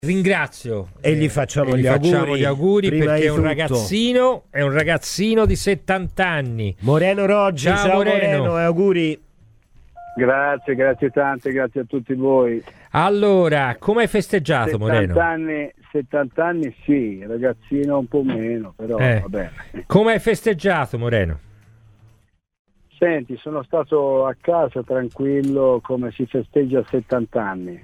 Ringrazio e gli facciamo gli auguri perché è un ragazzino di 70 anni. Moreno Roggi, ciao Moreno, e auguri. Grazie tante, grazie a tutti voi. Allora, come hai festeggiato, Moreno? 70 anni sì, ragazzino un po' meno, però va bene. Come hai festeggiato, Moreno? Senti, sono stato a casa tranquillo come si festeggia a 70 anni.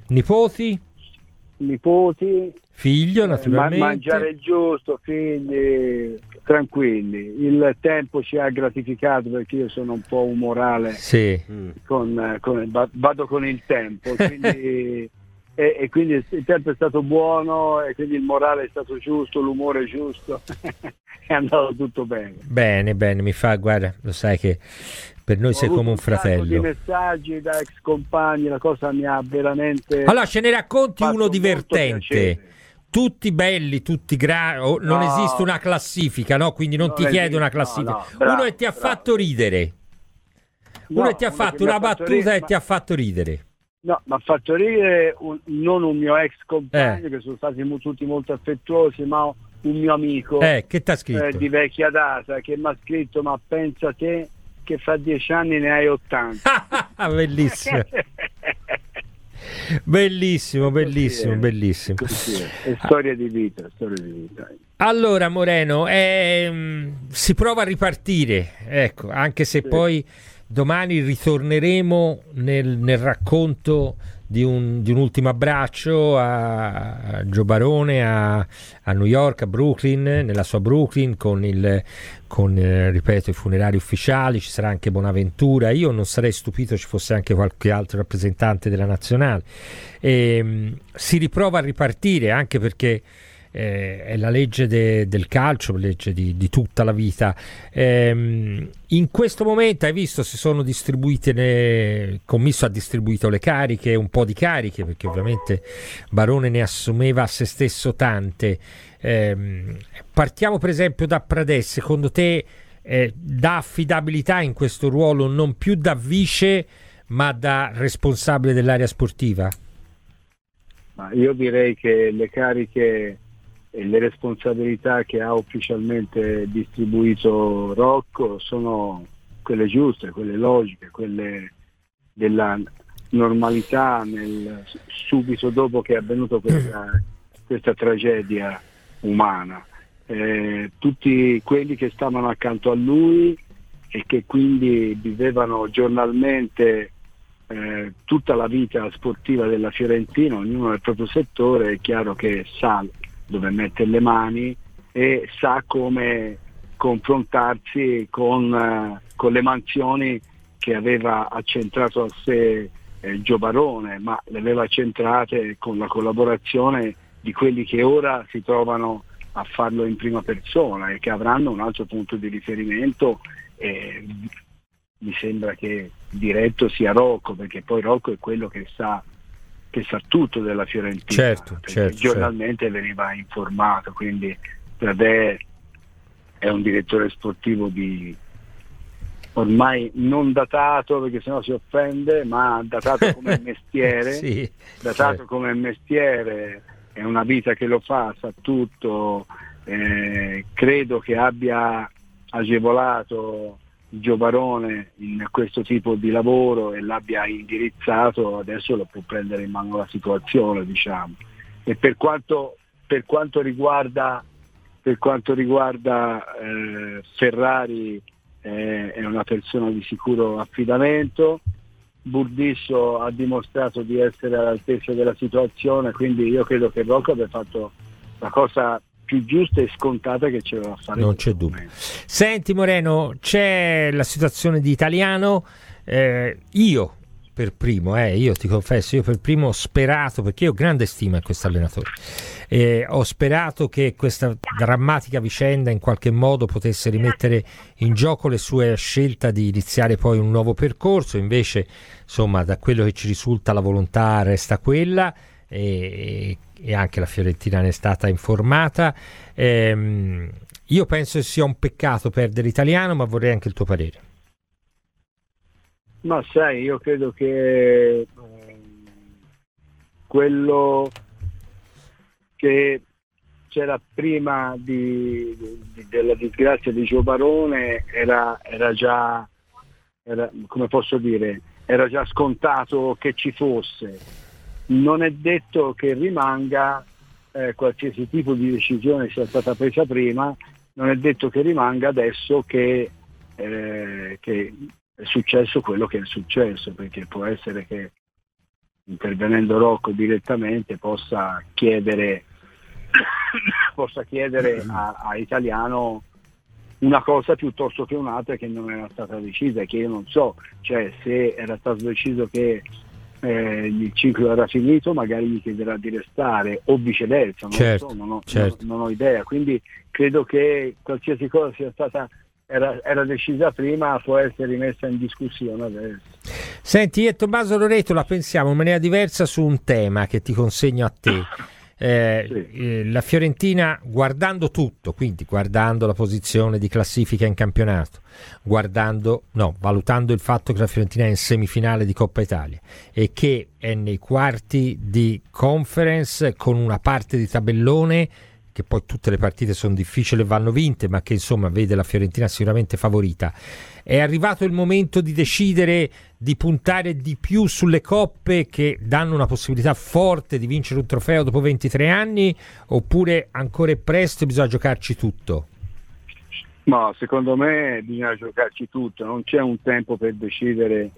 Nipoti, figlio naturalmente, mangiare il giusto, figli tranquilli. Il tempo ci ha gratificato perché io sono un po' umorale, sì. Vado con il tempo, quindi, e quindi il tempo è stato buono e quindi il morale è stato giusto, l'umore giusto, è andato tutto bene. Bene, mi fa, guarda, lo sai che per noi sei come un fratello. Di messaggi da ex compagni, la cosa mi ha veramente. Allora ce ne racconti uno divertente, tutti belli, tutti non esiste una classifica, no? Quindi non ti chiedo una classifica. Uno che ti ha fatto ridere, uno che ti ha fatto una battuta e ti ha fatto ridere. No, mi ha fatto ridere non un mio ex compagno, che sono stati tutti molto affettuosi, ma un mio amico che t'ha scritto? Di vecchia data, che mi ha scritto: ma pensa te che fra 10 anni ne hai 80. Bellissimo. bellissimo. Così è storia di vita. Allora, Moreno, si prova a ripartire, ecco, anche se poi domani ritorneremo nel racconto di un ultimo abbraccio a Gio Barone a New York, a Brooklyn, nella sua Brooklyn, con ripeto, i funerali ufficiali. Ci sarà anche Bonaventura. Io non sarei stupito ci fosse anche qualche altro rappresentante della nazionale. Si riprova a ripartire, anche perché è la legge del calcio, la legge di tutta la vita. In questo momento hai visto, si sono distribuite, Commisso ha distribuito le cariche, un po' di cariche, perché ovviamente Barone ne assumeva a se stesso tante. Partiamo per esempio da Pradè. Secondo te dà affidabilità in questo ruolo, non più da vice ma da responsabile dell'area sportiva? Ma io direi che le cariche e le responsabilità che ha ufficialmente distribuito Rocco sono quelle giuste, quelle logiche, quelle della normalità subito dopo che è avvenuta questa tragedia umana. Tutti quelli che stavano accanto a lui e che quindi vivevano giornalmente tutta la vita sportiva della Fiorentina, ognuno nel proprio settore, è chiaro che sa dove mettere le mani e sa come confrontarsi con le mansioni che aveva accentrato a sé Gio Barone, ma le aveva accentrate con la collaborazione di quelli che ora si trovano a farlo in prima persona e che avranno un altro punto di riferimento. Mi sembra che diretto sia Rocco, perché poi Rocco è quello che sa tutto della Fiorentina, certo, giornalmente veniva informato, quindi Pradè è un direttore sportivo ormai non datato, perché sennò si offende, ma datato come mestiere, come mestiere, è una vita che lo fa, sa tutto. Credo che abbia agevolato Gio Barone in questo tipo di lavoro e l'abbia indirizzato, adesso lo può prendere in mano la situazione, diciamo. E per quanto riguarda Ferrari, è una persona di sicuro affidamento. Burdisso ha dimostrato di essere all'altezza della situazione, quindi io credo che Rocco abbia fatto la cosa più giusta e scontata che c'era da fare. Non c'è dubbio. Senti Moreno, c'è la situazione di Italiano. Io per primo, io ti confesso, io per primo ho sperato, perché io ho grande stima in questo allenatore, ho sperato che questa drammatica vicenda in qualche modo potesse rimettere in gioco le sue scelte di iniziare poi un nuovo percorso. Invece, insomma, da quello che ci risulta la volontà resta quella, e anche la Fiorentina ne è stata informata. Io penso che sia un peccato perdere Italiano, ma vorrei anche il tuo parere. Ma sai, io credo che quello che c'era prima della disgrazia di Gio Barone, era già, come posso dire, era già scontato che ci fosse. Non è detto che rimanga, qualsiasi tipo di decisione sia stata presa prima, non è detto che rimanga adesso che è successo quello che è successo, perché può essere che intervenendo Rocco direttamente possa chiedere a Italiano una cosa piuttosto che un'altra che non era stata decisa, che io non so, cioè se era stato deciso che il ciclo era finito, magari gli chiederà di restare o viceversa, non ho idea, quindi credo che qualsiasi cosa sia stata era decisa prima, può essere rimessa in discussione adesso. Senti, io e Tommaso Loreto la pensiamo in maniera diversa su un tema che ti consegno a te. Sì. La Fiorentina, guardando tutto, quindi guardando la posizione di classifica in campionato, valutando il fatto che la Fiorentina è in semifinale di Coppa Italia e che è nei quarti di Conference con una parte di tabellone che poi tutte le partite sono difficili e vanno vinte, ma che insomma vede la Fiorentina sicuramente favorita. È arrivato il momento di decidere di puntare di più sulle coppe che danno una possibilità forte di vincere un trofeo dopo 23 anni, oppure ancora è presto e bisogna giocarci tutto? No, secondo me bisogna giocarci tutto, non c'è un tempo per decidere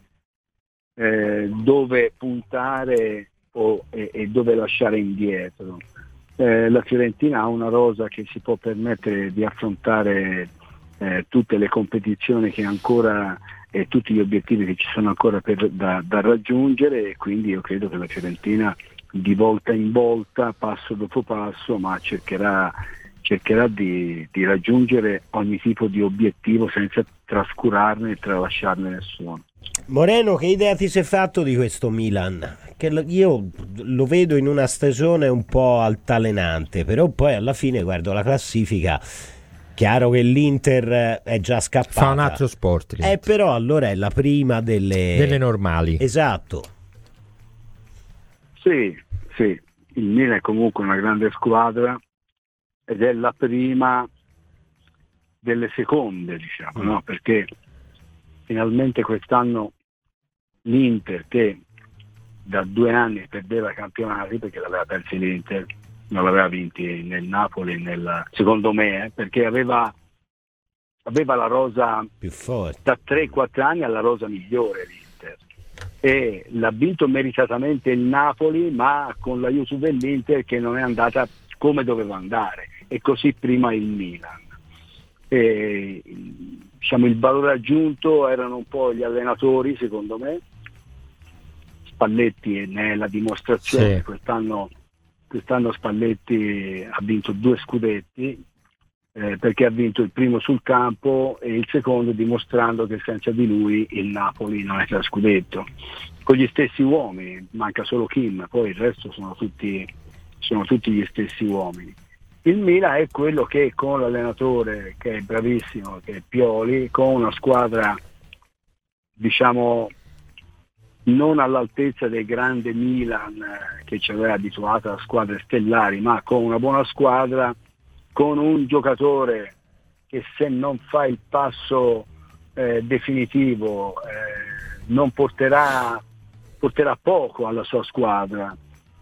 dove puntare e dove lasciare indietro. La Fiorentina ha una rosa che si può permettere di affrontare tutte le competizioni che ancora e tutti gli obiettivi che ci sono ancora da raggiungere, e quindi io credo che la Fiorentina di volta in volta, passo dopo passo, ma cercherà di raggiungere ogni tipo di obiettivo senza trascurarne e tralasciarne nessuno. Moreno, che idea ti sei fatto di questo Milan? Che io lo vedo in una stagione un po' altalenante, però poi alla fine guardo la classifica, chiaro che l'Inter è già scappata. Fa un altro sport. Però allora è la prima delle normali. Esatto. Sì, il Milan è comunque una grande squadra ed è la prima delle seconde, diciamo, no? Perché finalmente quest'anno l'Inter, che da 2 anni perdeva i campionati, perché l'aveva persi l'Inter, non l'aveva vinti nel Napoli, secondo me, perché aveva la rosa più forte. Da 3-4 anni alla rosa migliore l'Inter, e l'ha vinto meritatamente il Napoli, ma con l'aiuto dell'Inter che non è andata come doveva andare, e così prima il Milan. E, diciamo, il valore aggiunto erano un po' gli allenatori, secondo me. Spalletti ne è la dimostrazione. Sì. Quest'anno Spalletti ha vinto 2 scudetti, perché ha vinto il primo sul campo e il secondo dimostrando che senza di lui il Napoli non è già scudetto, con gli stessi uomini, manca solo Kim, poi il resto sono tutti gli stessi uomini. Il Milan è quello che, con l'allenatore che è bravissimo, che è Pioli, con una squadra, diciamo, non all'altezza del grande Milan che ci aveva abituato a squadre stellari, ma con una buona squadra, con un giocatore che se non fa il passo definitivo non porterà poco alla sua squadra,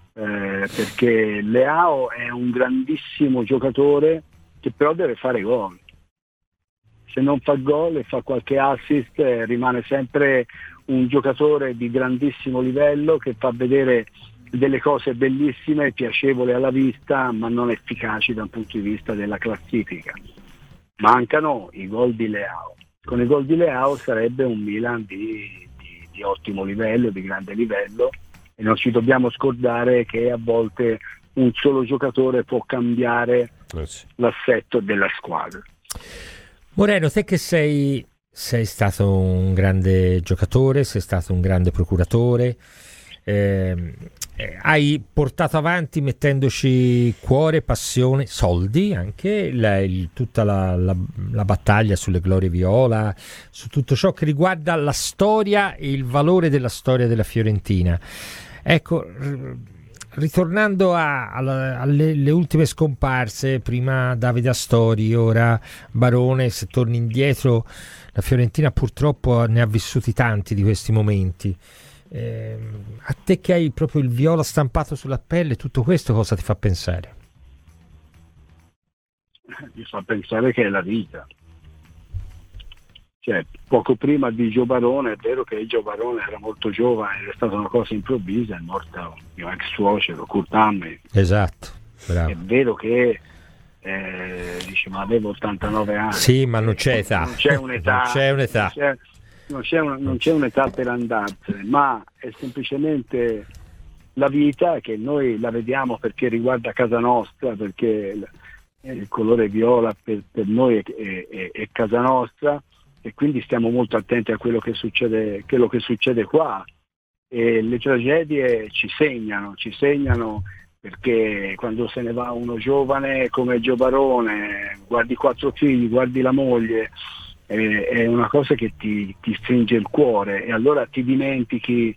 perché Leao è un grandissimo giocatore che però deve fare gol. Se non fa gol e fa qualche assist, rimane sempre un giocatore di grandissimo livello che fa vedere delle cose bellissime, piacevoli alla vista, ma non efficaci dal punto di vista della classifica. Mancano i gol di Leao. Con i gol di Leao sarebbe un Milan di ottimo livello, di grande livello, e non ci dobbiamo scordare che a volte un solo giocatore può cambiare l'assetto della squadra. Moreno, te che sei stato un grande giocatore, sei stato un grande procuratore, hai portato avanti mettendoci cuore, passione, soldi anche, tutta la battaglia sulle glorie viola, su tutto ciò che riguarda la storia e il valore della storia della Fiorentina. Ecco, ritornando alle ultime scomparse, prima Davide Astori, ora Barone, se torni indietro, la Fiorentina purtroppo ne ha vissuti tanti di questi momenti. A te che hai proprio il viola stampato sulla pelle, tutto questo cosa ti fa pensare? Mi fa pensare che è la vita. Cioè, poco prima di Gio Barone, è vero che Gio Barone era molto giovane, è stata una cosa improvvisa, è morto il mio ex suocero Kurt Hammer. Esatto, bravo. È vero che ma avevo 89 anni. Sì, ma non c'è età. Non c'è un'età. Non c'è un'età per andarsene, ma è semplicemente la vita che noi la vediamo perché riguarda casa nostra, perché il colore viola per noi è casa nostra, e quindi stiamo molto attenti a quello che succede qua, e le tragedie ci segnano perché quando se ne va uno giovane come Gio Barone, guardi 4 figli, guardi la moglie, è una cosa che ti stringe il cuore, e allora ti dimentichi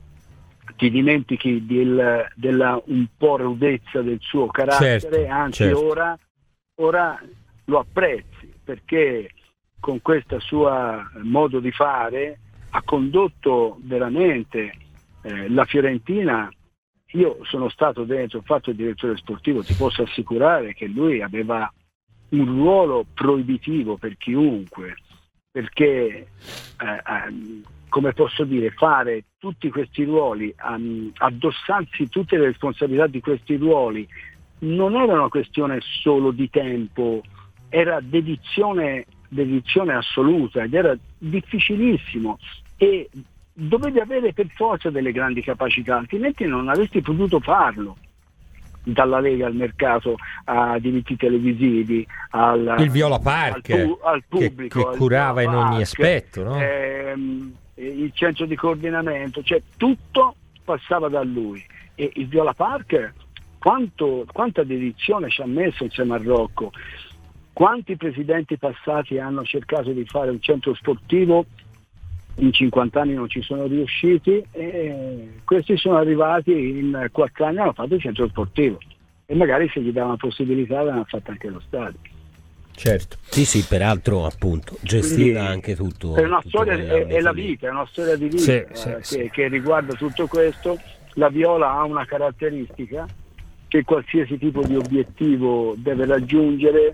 della un po' rudezza del suo carattere. Certo, anzi certo. Ora lo apprezzi, perché con questo suo modo di fare ha condotto veramente la Fiorentina. Io sono stato dentro, ho fatto il direttore sportivo, ti posso assicurare che lui aveva un ruolo proibitivo per chiunque, perché come posso dire, fare tutti questi ruoli, addossarsi tutte le responsabilità di questi ruoli, non era una questione solo di tempo, era dedizione assoluta, ed era difficilissimo, e dovevi avere per forza delle grandi capacità, altrimenti non avresti potuto farlo. Dalla Lega al mercato, a diritti televisivi, il Viola Park, al pubblico che curava in ogni aspetto, no? Il centro di coordinamento, cioè tutto passava da lui, e il Viola Park quanta dedizione ci ha messo insieme a Rocco, quanti presidenti passati hanno cercato di fare un centro sportivo, in 50 anni non ci sono riusciti, e questi sono arrivati in 4 anni, hanno fatto il centro sportivo, e magari se gli davano possibilità avevano fatto anche lo stadio. Certo. Sì, peraltro appunto gestiva anche tutto. È una storia, è la vita, è una storia di vita, che riguarda tutto questo. La Viola ha una caratteristica, che qualsiasi tipo di obiettivo deve raggiungere,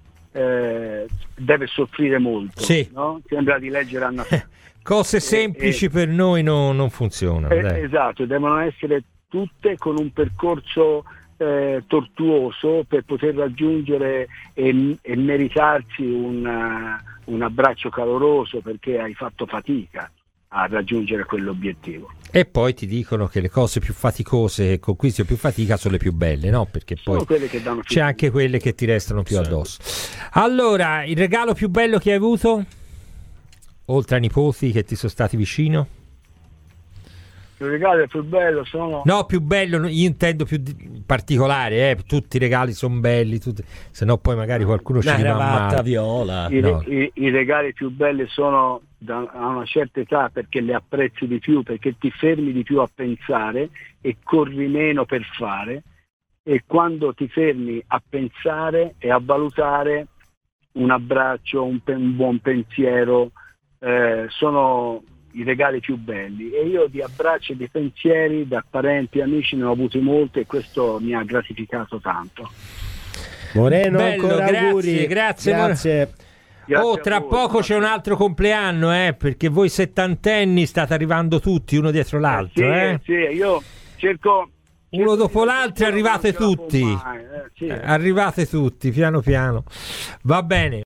deve soffrire molto, sì. No? Sembra di leggere Anna. Cose semplici per noi non funzionano. Esatto, devono essere tutte con un percorso tortuoso per poter raggiungere e meritarsi un abbraccio caloroso, perché hai fatto fatica a raggiungere quell'obiettivo. E poi ti dicono che le cose più faticose, con cui si ha più fatica, sono le più belle, no? Perché sono poi quelle che danno c'è anche quelle che ti restano più addosso. Allora, il regalo più bello che hai avuto? Oltre ai nipoti che ti sono stati vicino? Il regalo più bello sono... No, più bello, io intendo più particolare, tutti i regali sono belli, se no poi magari qualcuno ci rimane male. Viola. I regali più belli sono a una certa età, perché le apprezzi di più, perché ti fermi di più a pensare e corri meno per fare, e quando ti fermi a pensare e a valutare, un abbraccio, un buon pensiero, sono i regali più belli. E io di abbracci e di pensieri da parenti e amici ne ho avuti molti, e questo mi ha gratificato tanto. Moreno, bello, ancora auguri. Grazie. Tra poco c'è un altro compleanno, perché voi settantenni state arrivando tutti uno dietro l'altro. Sì, io cerco uno dopo l'altro, arrivate tutti. Arrivate tutti piano piano. Va bene.